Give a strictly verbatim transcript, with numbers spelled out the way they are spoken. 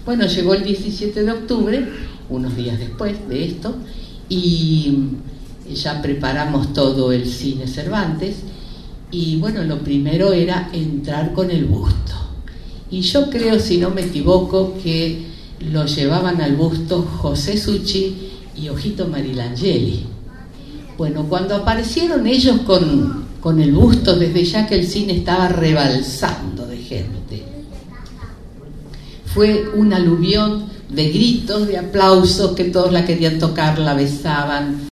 Bueno, llegó el diecisiete de octubre, unos días después de esto, y ya preparamos todo el Cine Cervantes, y bueno, lo primero era entrar con el busto. Y yo creo, si no me equivoco, que lo llevaban al busto José Succi y Ojito Marilangeli. Bueno, cuando aparecieron ellos con, con el busto, desde ya que el cine estaba rebalsando de gente. Fue un aluvión de gritos, de aplausos, que todos la querían tocar, la besaban.